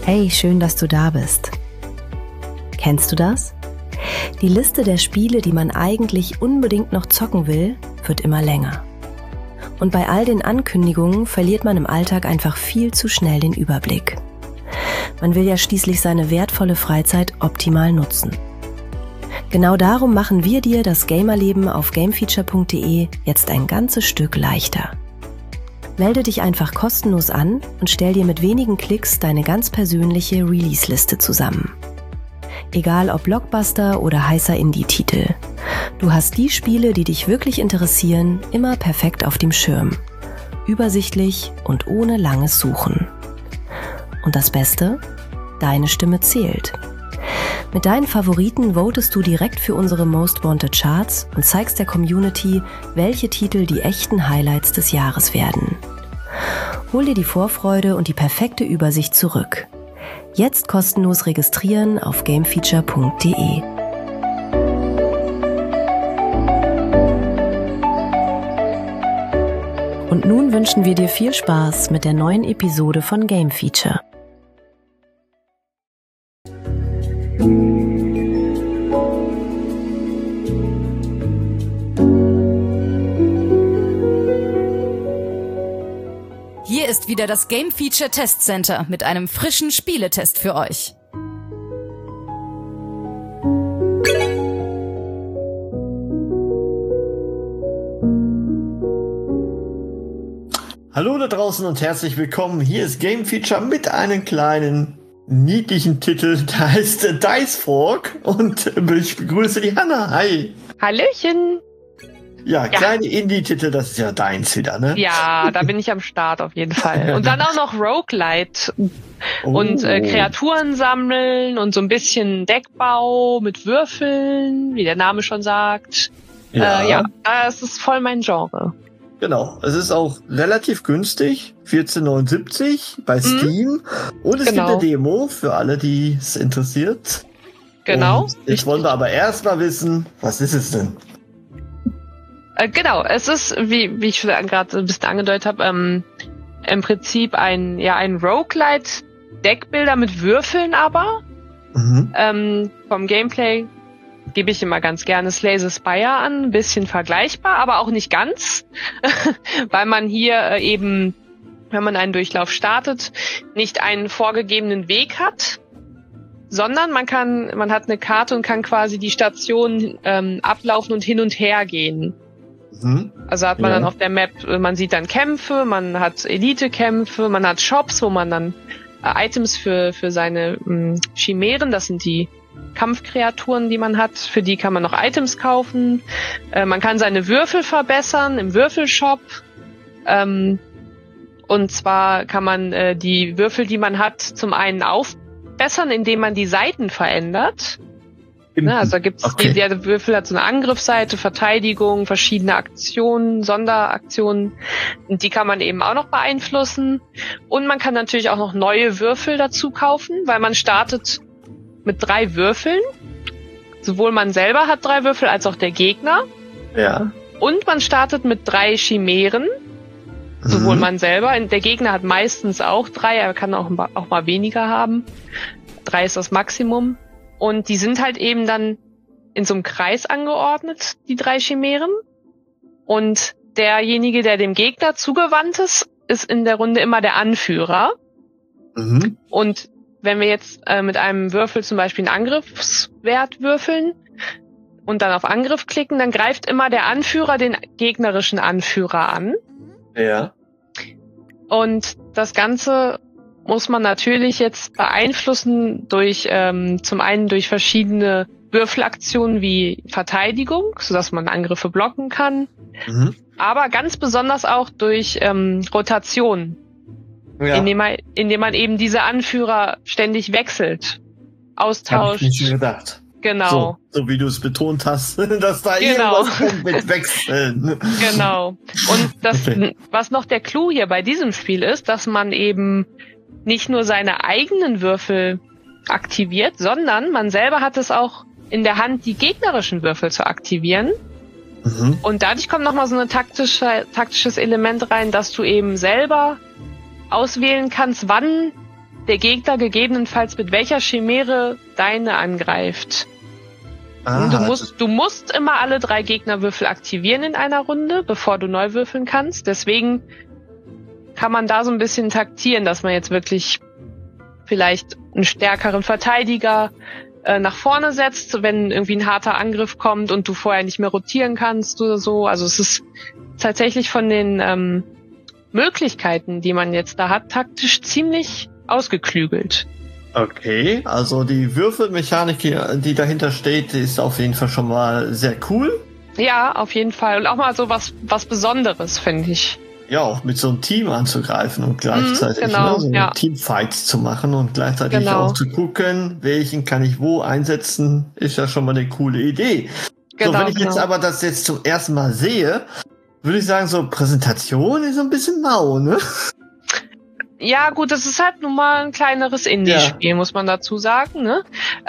Hey, schön, dass du da bist. Kennst du das? Die Liste der Spiele, die man eigentlich unbedingt noch zocken will, wird immer länger. Und bei all den Ankündigungen verliert man im Alltag einfach viel zu schnell den Überblick. Man will ja schließlich seine wertvolle Freizeit optimal nutzen. Genau darum machen wir dir das Gamerleben auf gamefeature.de jetzt ein ganzes Stück leichter. Melde dich einfach kostenlos an und stell dir mit wenigen Klicks deine ganz persönliche Release-Liste zusammen. Egal ob Blockbuster oder heißer Indie-Titel. Du hast die Spiele, die dich wirklich interessieren, immer perfekt auf dem Schirm. Übersichtlich und ohne langes Suchen. Und das Beste? Deine Stimme zählt. Mit deinen Favoriten votest du direkt für unsere Most Wanted Charts und zeigst der Community, welche Titel die echten Highlights des Jahres werden. Hol dir die Vorfreude und die perfekte Übersicht zurück. Jetzt kostenlos registrieren auf gamefeature.de. Und nun wünschen wir dir viel Spaß mit der neuen Episode von Game Feature. Hier ist wieder das Game Feature Test Center mit einem frischen Spieletest für euch. Hallo da draußen und herzlich willkommen. Hier ist Game Feature mit einem kleinen, niedlichen Titel, der heißt Dice Fork und ich begrüße die Hanna. Hi. Hallöchen. Ja, kleine Indie-Titel, das ist ja deins wieder, ne? Ja, da bin ich am Start auf jeden Fall. Und dann auch noch Roguelite und Kreaturen sammeln und so ein bisschen Deckbau mit Würfeln, wie der Name schon sagt. Ja, das ist voll mein Genre. Genau, es ist auch relativ günstig, 14,79 bei Steam. Und es gibt eine Demo für alle, die es interessiert. Genau. Und jetzt wollen wir aber erst mal wissen, was ist es denn? Genau, es ist, wie ich schon gerade ein bisschen angedeutet habe, im Prinzip ein Roguelite-Deckbilder mit Würfeln aber. Vom Gameplay gebe ich immer ganz gerne Slay the Spire an, ein bisschen vergleichbar, aber auch nicht ganz, weil man hier eben, wenn man einen Durchlauf startet, nicht einen vorgegebenen Weg hat, sondern man hat eine Karte und kann quasi die Station ablaufen und hin und her gehen. Also hat man dann auf der Map, man sieht dann Kämpfe, man hat Elite-Kämpfe, man hat Shops, wo man dann Items für seine Chimären, das sind die Kampfkreaturen, die man hat, für die kann man noch Items kaufen. Man kann seine Würfel verbessern im Würfelshop. Und zwar kann man die Würfel, die man hat, zum einen aufbessern, indem man die Seiten verändert. Also da gibt's der Würfel hat so eine Angriffsseite, Verteidigung, verschiedene Aktionen, Sonderaktionen. Und die kann man eben auch noch beeinflussen. Und man kann natürlich auch noch neue Würfel dazu kaufen, weil man startet mit 3 Würfeln. Sowohl man selber hat 3 Würfel, als auch der Gegner. Ja. Und man startet mit 3 Chimären. Sowohl man selber, der Gegner hat meistens auch 3, er kann auch mal weniger haben. 3 ist das Maximum. Und die sind halt eben dann in so einem Kreis angeordnet, die 3 Chimären. Und derjenige, der dem Gegner zugewandt ist in der Runde immer der Anführer. Und wenn wir jetzt mit einem Würfel zum Beispiel einen Angriffswert würfeln und dann auf Angriff klicken, dann greift immer der Anführer den gegnerischen Anführer an. Ja. Und das Ganze muss man natürlich jetzt beeinflussen durch zum einen durch verschiedene Würfelaktionen wie Verteidigung, sodass man Angriffe blocken kann, aber ganz besonders auch durch Rotation, indem man eben diese Anführer ständig wechselt, austauscht. Hab ich nicht schon gedacht. Genau. So wie du es betont hast, dass da irgendwas kommt mit Wechseln. Genau. Und was noch der Clou hier bei diesem Spiel ist, dass man eben nicht nur seine eigenen Würfel aktiviert, sondern man selber hat es auch in der Hand, die gegnerischen Würfel zu aktivieren. Und dadurch kommt nochmal so ein taktisches Element rein, dass du eben selber auswählen kannst, wann der Gegner gegebenenfalls mit welcher Chimäre deine angreift. Du musst immer alle 3 Gegnerwürfel aktivieren in einer Runde, bevor du neu würfeln kannst. Deswegen kann man da so ein bisschen taktieren, dass man jetzt wirklich vielleicht einen stärkeren Verteidiger nach vorne setzt, wenn irgendwie ein harter Angriff kommt und du vorher nicht mehr rotieren kannst oder so. Also es ist tatsächlich von den Möglichkeiten, die man jetzt da hat, taktisch ziemlich ausgeklügelt. Okay, also die Würfelmechanik, die dahinter steht, ist auf jeden Fall schon mal sehr cool. Ja, auf jeden Fall. Und auch mal so was Besonderes, finde ich. Ja, auch mit so einem Team anzugreifen und gleichzeitig so Teamfights zu machen und gleichzeitig auch zu gucken, welchen kann ich wo einsetzen, ist ja schon mal eine coole Idee. Genau, so, wenn ich jetzt aber das jetzt zum ersten Mal sehe, würde ich sagen, so Präsentation ist so ein bisschen mau, ne? Ja, gut, das ist halt nun mal ein kleineres Indie-Spiel, muss man dazu sagen, ne?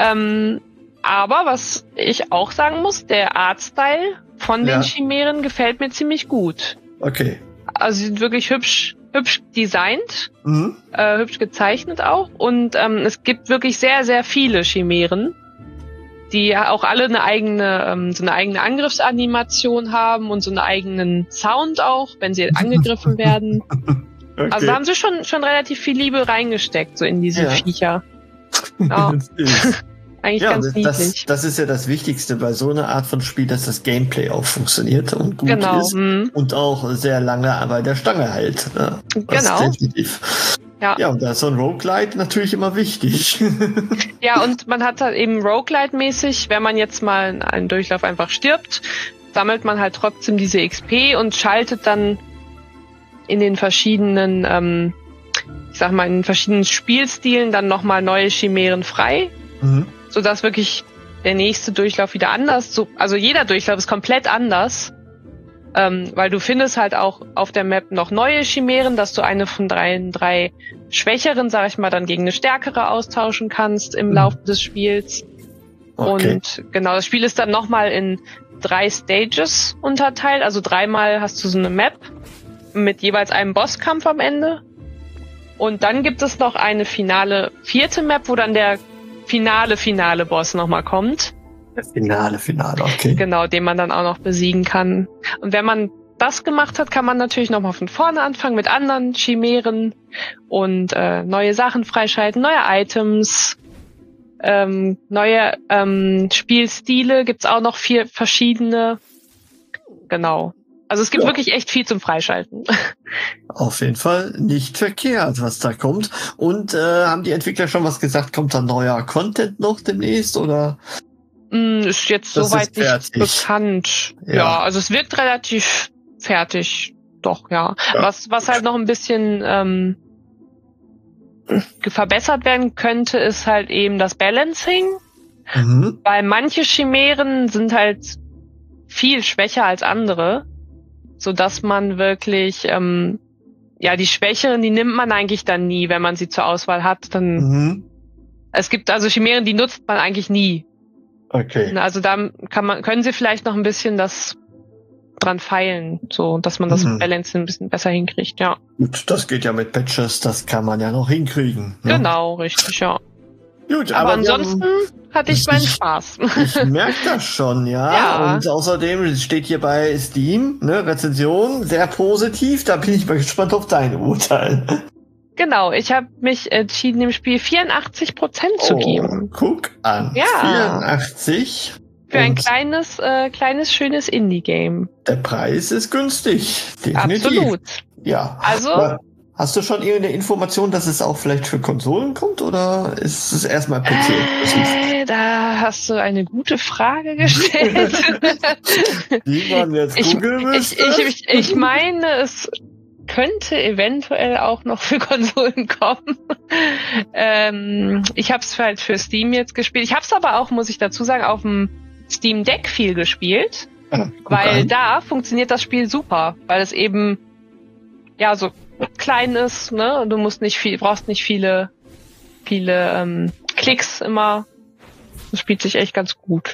Aber was ich auch sagen muss, der Artstyle von den Chimären gefällt mir ziemlich gut. Okay. Also sie sind wirklich hübsch designt, hübsch gezeichnet auch. Und es gibt wirklich sehr, sehr viele Chimären, die auch alle eine eigene Angriffsanimation haben und so einen eigenen Sound auch, wenn sie angegriffen werden. Okay. Also da haben sie schon relativ viel Liebe reingesteckt, so in diese Viecher. Ja. Eigentlich ganz niedlich. Das ist ja das Wichtigste bei so einer Art von Spiel, dass das Gameplay auch funktioniert und gut ist und auch sehr lange bei der Stange hält. Ja, definitiv. Ja, und da ist so ein Roguelite natürlich immer wichtig. Ja, und man hat halt eben Roguelite-mäßig, wenn man jetzt mal in einen Durchlauf einfach stirbt, sammelt man halt trotzdem diese XP und schaltet dann in den verschiedenen, in den verschiedenen Spielstilen dann nochmal neue Chimären frei, sodass wirklich der nächste Durchlauf wieder anders, also jeder Durchlauf ist komplett anders, weil du findest halt auch auf der Map noch neue Chimären, dass du eine von drei schwächeren, sag ich mal, dann gegen eine stärkere austauschen kannst im Laufe des Spiels. Okay. Und genau, das Spiel ist dann nochmal in 3 Stages unterteilt, also 3-mal hast du so eine Map mit jeweils einem Bosskampf am Ende. Und dann gibt es noch eine finale 4. Map, wo dann der finale Boss nochmal kommt. Der finale, okay. Genau, den man dann auch noch besiegen kann. Und wenn man das gemacht hat, kann man natürlich nochmal von vorne anfangen mit anderen Chimären und neue Sachen freischalten, neue Items, neue Spielstile gibt's auch noch 4 verschiedene. Genau. Also es gibt wirklich echt viel zum Freischalten. Auf jeden Fall nicht verkehrt, was da kommt. Und haben die Entwickler schon was gesagt? Kommt da neuer Content noch demnächst oder? Ist jetzt soweit nicht bekannt. Ja, also es wirkt relativ fertig. Doch, ja. Was halt noch ein bisschen verbessert werden könnte, ist halt eben das Balancing. Weil manche Chimären sind halt viel schwächer als andere, so dass man wirklich die Schwächeren, die nimmt man eigentlich dann nie, wenn man sie zur Auswahl hat. Dann es gibt also Chimären, die nutzt man eigentlich nie. Okay. Also da können sie vielleicht noch ein bisschen das dran feilen, so dass man das Balance ein bisschen besser hinkriegt, ja. Gut, das geht ja mit Patches, das kann man ja noch hinkriegen. Ne? Genau, richtig, ja. Gut, aber ansonsten hatte ich meinen Spaß. Ich merke das schon, ja. Und außerdem steht hier bei Steam, ne, Rezension, sehr positiv. Da bin ich mal gespannt auf dein Urteil. Genau, ich habe mich entschieden, dem Spiel 84% zu geben. Guck an. Ja. 84. Für ein kleines, schönes Indie-Game. Der Preis ist günstig. Definitiv. Absolut. Ja. Also. Hast du schon irgendeine Information, dass es auch vielleicht für Konsolen kommt oder ist es erstmal PC? Da hast du eine gute Frage gestellt. Die man jetzt googeln müsste. Ich meine, es könnte eventuell auch noch für Konsolen kommen. Ich habe es halt für Steam jetzt gespielt. Ich habe es aber auch, muss ich dazu sagen, auf dem Steam Deck viel gespielt, weil da funktioniert das Spiel super, weil es eben so klein ist, ne? Du brauchst nicht viele Klicks immer. Das spielt sich echt ganz gut.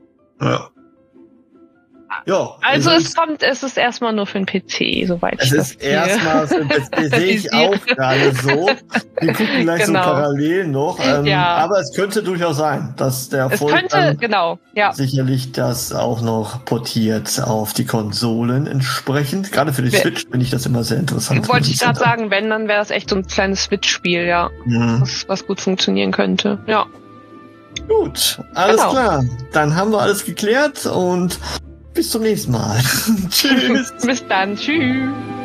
Ja. Also es ist erstmal nur für den PC, soweit ich das sehe. Es ist erstmal für den PC, sehe ich auch gerade so. Wir gucken gleich so parallel noch. Aber es könnte durchaus sein, dass der Erfolg sicherlich das auch noch portiert auf die Konsolen entsprechend. Gerade für die Switch finde ich das immer sehr interessant. Wollte ich gerade sagen, wenn, dann wäre das echt so ein kleines Switch-Spiel, was gut funktionieren könnte. Ja. Gut, alles klar. Dann haben wir alles geklärt und bis zum nächsten Mal. Tschüss. Bis dann. Tschüss.